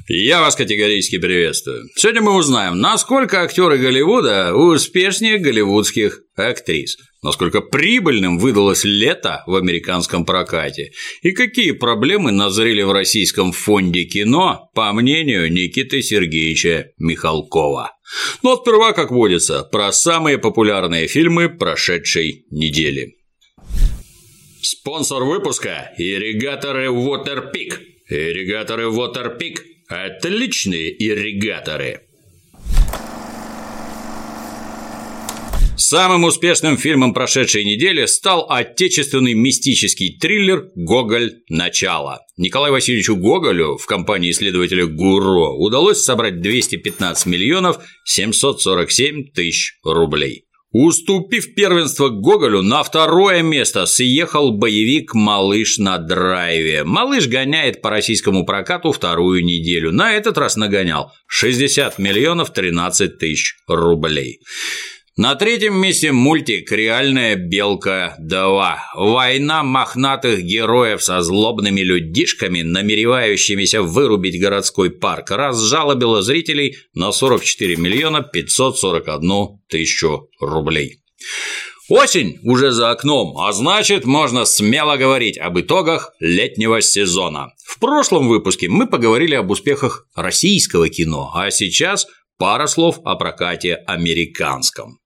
Я вас категорически приветствую. Сегодня мы узнаем, насколько актеры Голливуда успешнее голливудских актрис, насколько прибыльным выдалось лето в американском прокате и какие проблемы назрели в российском фонде кино, по мнению Никиты Сергеевича Михалкова. Но сперва, как водится, про самые популярные фильмы прошедшей недели. Спонсор выпуска – ирригаторы Waterpik. Ирригаторы Waterpik – отличные ирригаторы. Самым успешным фильмом прошедшей недели стал отечественный мистический триллер «Гоголь. Начало». Николаю Васильевичу Гоголю в компании исследователя ГУРО удалось собрать 215 миллионов 747 тысяч рублей. Уступив первенство Гоголю, на второе место съехал боевик «Малыш на драйве». «Малыш» гоняет по российскому прокату вторую неделю. На этот раз нагонял 60 миллионов 13 тысяч рублей. На третьем месте мультик «Реальная белка 2». Война мохнатых героев со злобными людишками, намеревающимися вырубить городской парк, разжалобила зрителей на 44 миллиона 541 тысячу рублей. Осень уже за окном, а значит, можно смело говорить об итогах летнего сезона. В прошлом выпуске мы поговорили об успехах российского кино, а сейчас пара слов о прокате американском.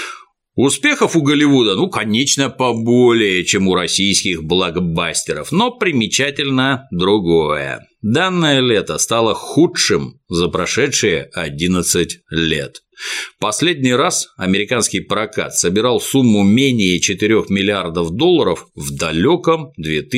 Успехов у Голливуда, конечно, поболее, чем у российских блокбастеров, но примечательно другое. Данное лето стало худшим за прошедшие 11 лет. Последний раз американский прокат собирал сумму менее 4 миллиардов долларов в далеком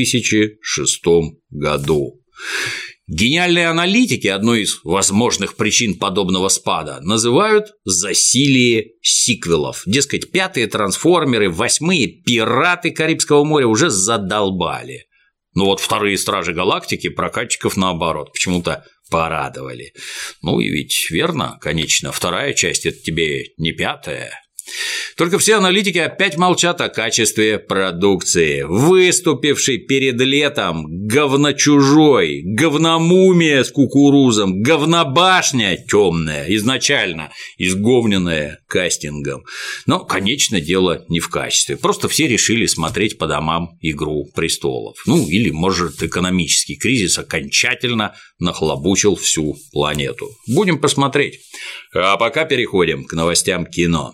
2006 году. Гениальные аналитики одной из возможных причин подобного спада называют засилие сиквелов. Дескать, пятые «Трансформеры», восьмые «Пираты Карибского моря» уже задолбали. Но вот вторые «Стражи Галактики» прокатчиков наоборот почему-то порадовали. И ведь верно, конечно, вторая часть – это тебе не пятая. Только все аналитики опять молчат о качестве продукции. Выступивший перед летом говночужой, говномумия с кукурузом, говнобашня темная, изначально изговненная кастингом. Но, конечно, дело не в качестве. Просто все решили смотреть по домам «Игру престолов». Или, может, экономический кризис окончательно нахлобучил всю планету. Будем посмотреть. А пока переходим к новостям кино.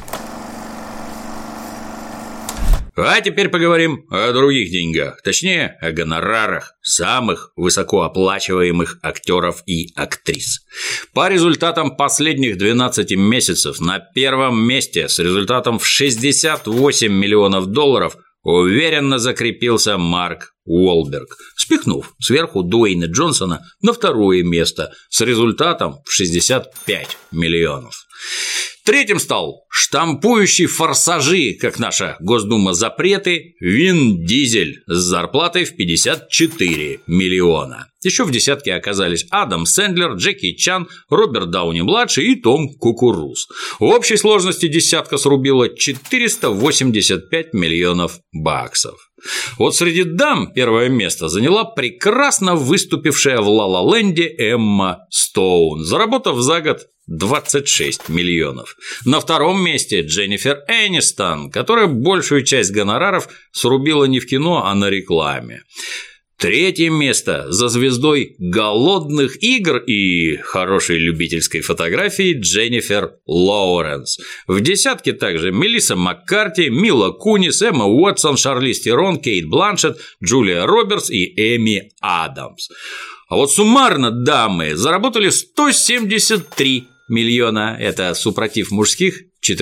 А теперь поговорим о других деньгах, точнее, о гонорарах самых высокооплачиваемых актеров и актрис. По результатам последних 12 месяцев на первом месте с результатом в 68 миллионов долларов уверенно закрепился Марк Уолберг, спихнув сверху Дуэйна Джонсона на второе место с результатом в 65 миллионов. Третьим стал штампующий форсажи, как наша Госдума запреты, Вин Дизель с зарплатой в 54 миллиона. Еще в десятке оказались Адам Сэндлер, Джеки Чан, Роберт Дауни-младший и Том Кукуруз. В общей сложности десятка срубила 485 миллионов баксов. Вот среди дам первое место заняла прекрасно выступившая в «Ла Ла Ленде» Эмма Стоун, заработав за год 26 миллионов. На втором месте Дженнифер Энистон, которая большую часть гонораров срубила не в кино, а на рекламе. Третье место за звездой «Голодных игр» и хорошей любительской фотографии Дженнифер Лоуренс. В десятке также Мелисса Маккарти, Мила Кунис, Эмма Уотсон, Шарлиз Терон, Кейт Бланшетт, Джулия Робертс и Эми Адамс. А вот суммарно дамы заработали 173 миллиона, это супротив мужских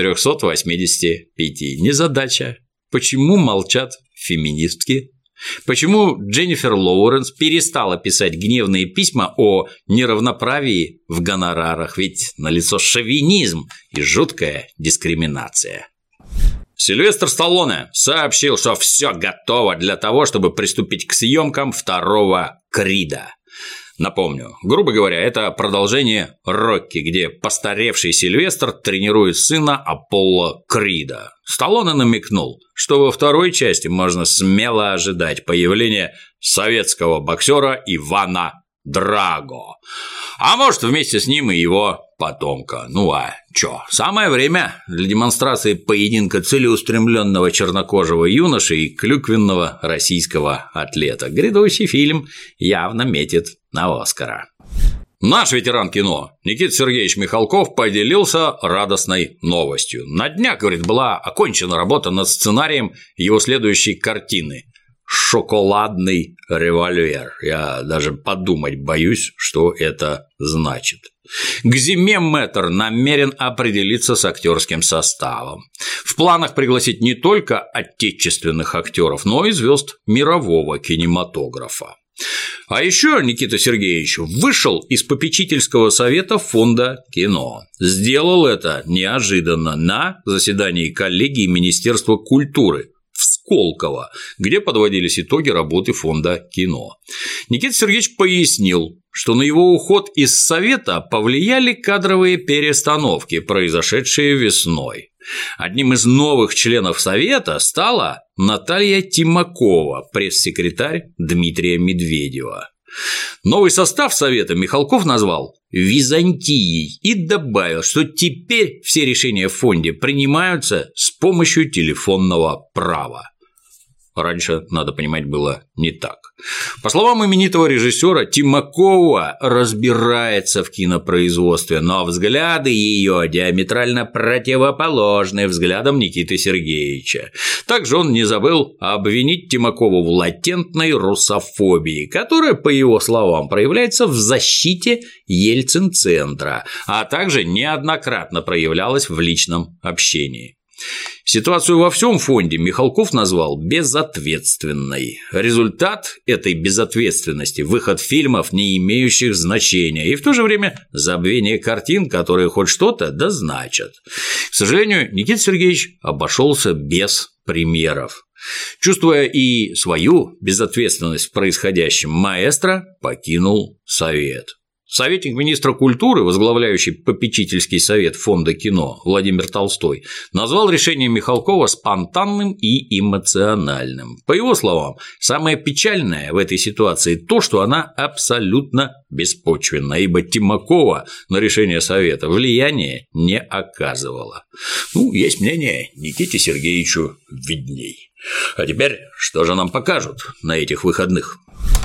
485. Незадача. Почему молчат феминистки? Почему Дженнифер Лоуренс перестала писать гневные письма о неравноправии в гонорарах? Ведь налицо шовинизм и жуткая дискриминация. Сильвестр Сталлоне сообщил, что все готово для того, чтобы приступить к съемкам второго «Крида». Напомню, грубо говоря, это продолжение «Рокки», где постаревший Сильвестр тренирует сына Аполло Крида. Сталлоне намекнул, что во второй части можно смело ожидать появления советского боксера Ивана Драго. А может, вместе с ним и его потомка. Ну а чё? Самое время для демонстрации поединка целеустремленного чернокожего юноши и клюквенного российского атлета. Грядущий фильм явно метит на Оскара. Наш ветеран кино Никита Сергеевич Михалков поделился радостной новостью. На днях, говорит, была окончена работа над сценарием его следующей картины «Шоколадный револьвер». Я даже подумать боюсь, что это значит. К зиме мэтр намерен определиться с актерским составом. В планах пригласить не только отечественных актеров, но и звезд мирового кинематографа. А еще Никита Сергеевич вышел из попечительского совета фонда кино. Сделал это неожиданно на заседании коллегии Министерства культуры в Сколково, где подводились итоги работы фонда кино. Никита Сергеевич пояснил, что на его уход из совета повлияли кадровые перестановки, произошедшие весной. Одним из новых членов совета стала Наталья Тимакова, пресс-секретарь Дмитрия Медведева. Новый состав совета Михалков назвал Византией и добавил, что теперь все решения в фонде принимаются с помощью телефонного права. Раньше, надо понимать, было не так. По словам именитого режиссера, Тимакова разбирается в кинопроизводстве, но взгляды ее диаметрально противоположны взглядам Никиты Сергеевича. Также он не забыл обвинить Тимакову в латентной русофобии, которая, по его словам, проявляется в защите Ельцин-центра, а также неоднократно проявлялась в личном общении. Ситуацию во всем фонде Михалков назвал безответственной. Результат этой безответственности – выход фильмов, не имеющих значения, и в то же время забвение картин, которые хоть что-то да значат. К сожалению, Никита Сергеевич обошелся без премьеров. Чувствуя и свою безответственность в происходящем, маэстро покинул совет. Советник министра культуры, возглавляющий попечительский совет фонда кино Владимир Толстой, назвал решение Михалкова спонтанным и эмоциональным. По его словам, самое печальное в этой ситуации то, что она абсолютно беспочвенна, ибо Тимакова на решение совета влияния не оказывала. Есть мнение, Никите Сергеевичу видней. А теперь что же нам покажут на этих выходных?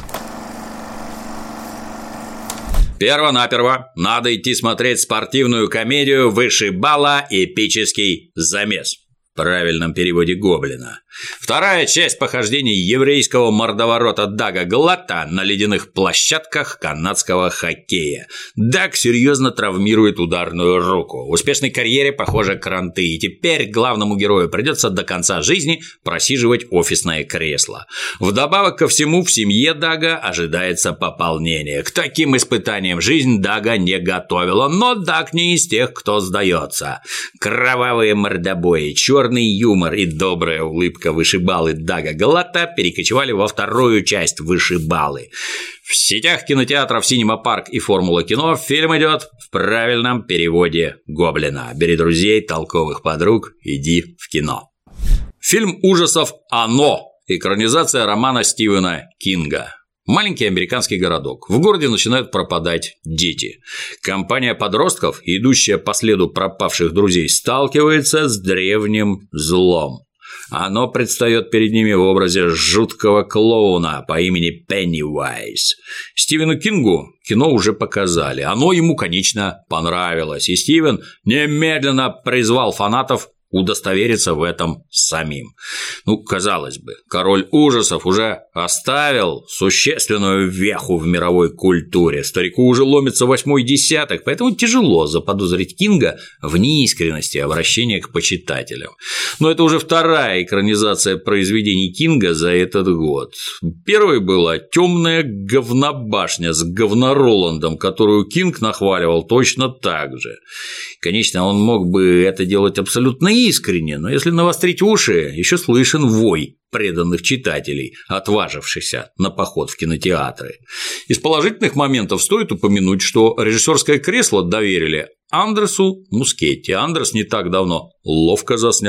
Перво-наперво надо идти смотреть спортивную комедию «Вышибала. Эпический замес». В правильном переводе Гоблина. Вторая часть похождений еврейского мордоворота Дага Глатта на ледяных площадках канадского хоккея. Даг серьезно травмирует ударную руку. В успешной карьере, похоже, кранты, и теперь главному герою придется до конца жизни просиживать офисное кресло. Вдобавок ко всему, в семье Дага ожидается пополнение. К таким испытаниям жизнь Дага не готовила, но Даг не из тех, кто сдается. Кровавые мордобои, черный юмор и добрая улыбка вышибалы Дага Глатта перекочевали во вторую часть «Вышибалы». В сетях кинотеатров «Синема Парк» и «Формула кино» фильм идет в правильном переводе Гоблина. Бери друзей, толковых подруг, иди в кино. Фильм ужасов «Оно» – экранизация романа Стивена Кинга. Маленький американский городок. В городе начинают пропадать дети. Компания подростков, идущая по следу пропавших друзей, сталкивается с древним злом. Оно предстает перед ними в образе жуткого клоуна по имени Пеннивайз. Стивену Кингу кино уже показали. Оно ему, конечно, понравилось. И Стивен немедленно призвал фанатов удостовериться в этом самим. Казалось бы, король ужасов уже оставил существенную веху в мировой культуре. Старику уже ломится 8-й десяток, поэтому тяжело заподозрить Кинга в неискренности обращения к почитателям. Но это уже вторая экранизация произведений Кинга за этот год. Первой была «Темная говнобашня» с говнороландом, которую Кинг нахваливал точно так же. Конечно, он мог бы это делать абсолютно искренне, но если навострить уши, еще слышен вой преданных читателей, отважившихся на поход в кинотеатры. Из положительных моментов стоит упомянуть, что режиссерское кресло доверили Андресу Мускетти. Андрес не так давно ловко заснял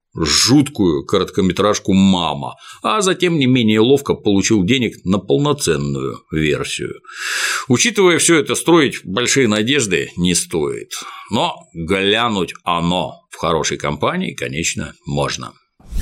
жуткую короткометражку «Мама», а затем не менее ловко получил денег на полноценную версию. Учитывая все это, строить большие надежды не стоит, но глянуть оно в хорошей компании, конечно, можно.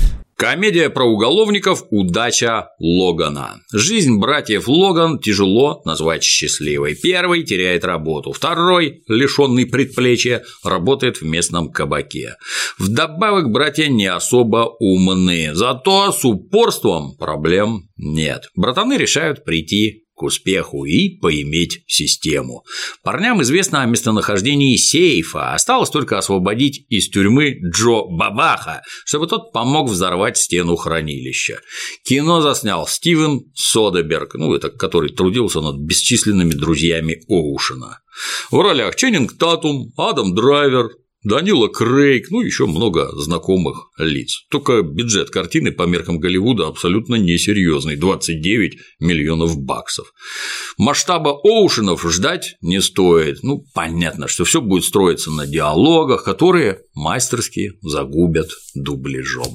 Комедия про уголовников «Удача Логана». Жизнь братьев Логан тяжело назвать счастливой. Первый теряет работу, второй, лишенный предплечья, работает в местном кабаке. Вдобавок братья не особо умны, зато с упорством проблем нет. Братаны решают прийти к успеху и поиметь систему. Парням известно о местонахождении сейфа, осталось только освободить из тюрьмы Джо Бабаха, чтобы тот помог взорвать стену хранилища. Кино заснял Стивен Содерберг, это который трудился над бесчисленными друзьями Оушена. В ролях Ченнинг Татум, Адам Драйвер, Данила Крейг, еще много знакомых лиц. Только бюджет картины по меркам Голливуда абсолютно несерьезный – 29 миллионов баксов. Масштаба Оушенов ждать не стоит. Понятно, что все будет строиться на диалогах, которые мастерски загубят дубляжом.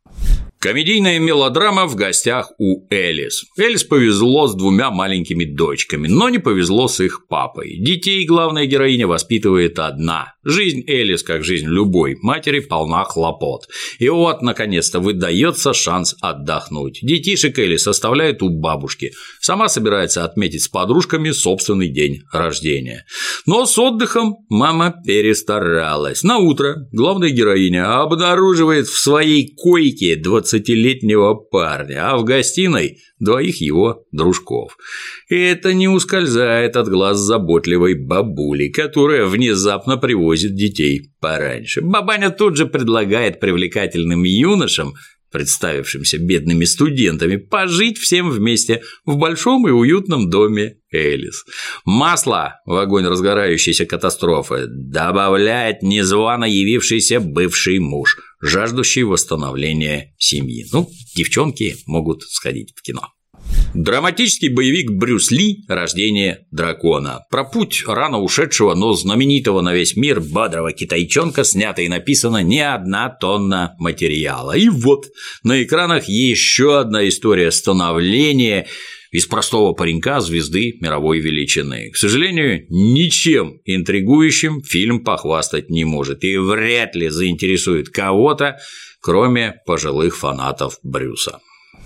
Комедийная мелодрама «В гостях у Элис». Элис повезло с двумя маленькими дочками, но не повезло с их папой. Детей главная героиня воспитывает одна. Жизнь Элис, как жизнь любой матери, полна хлопот. И вот, наконец-то, выдается шанс отдохнуть. Детишек Элис оставляет у бабушки. Сама собирается отметить с подружками собственный день рождения. Но с отдыхом мама перестаралась. Наутро главная героиня обнаруживает в своей койке 20-летнего парня, а в гостиной двоих его дружков. И это не ускользает от глаз заботливой бабули, которая внезапно привозит детей пораньше. Бабаня тут же предлагает привлекательным юношам, представившимся бедными студентами, пожить всем вместе в большом и уютном доме Элис. Масло в огонь разгорающейся катастрофы добавляет незвано явившийся бывший муж, жаждущий восстановления семьи. Девчонки могут сходить в кино. Драматический боевик Брюс Ли «Рождение дракона». Про путь рано ушедшего, но знаменитого на весь мир бодрого китайчонка снято и написано не 1 тонна материала. И вот на экранах еще одна история становления из простого паренька звезды мировой величины. К сожалению, ничем интригующим фильм похвастать не может и вряд ли заинтересует кого-то, кроме пожилых фанатов Брюса.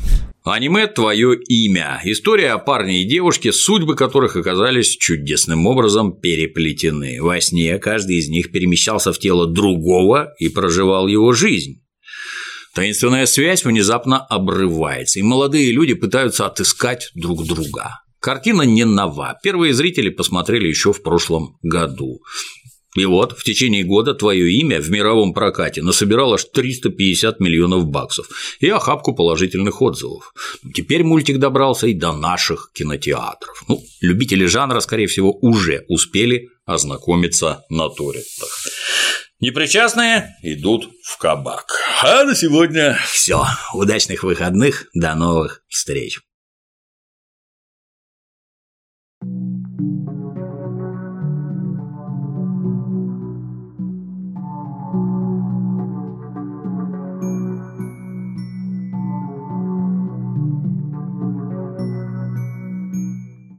Аниме «Твое имя». История о парне и девушке, судьбы которых оказались чудесным образом переплетены. Во сне каждый из них перемещался в тело другого и проживал его жизнь. Таинственная связь внезапно обрывается, и молодые люди пытаются отыскать друг друга. Картина не нова. Первые зрители посмотрели еще в прошлом году. И вот в течение года «Твое имя» в мировом прокате насобирало аж 350 миллионов баксов и охапку положительных отзывов. Теперь мультик добрался и до наших кинотеатров. Любители жанра, скорее всего, уже успели ознакомиться на торрентах. Непричастные идут в кабак. А на сегодня все. Удачных выходных. До новых встреч.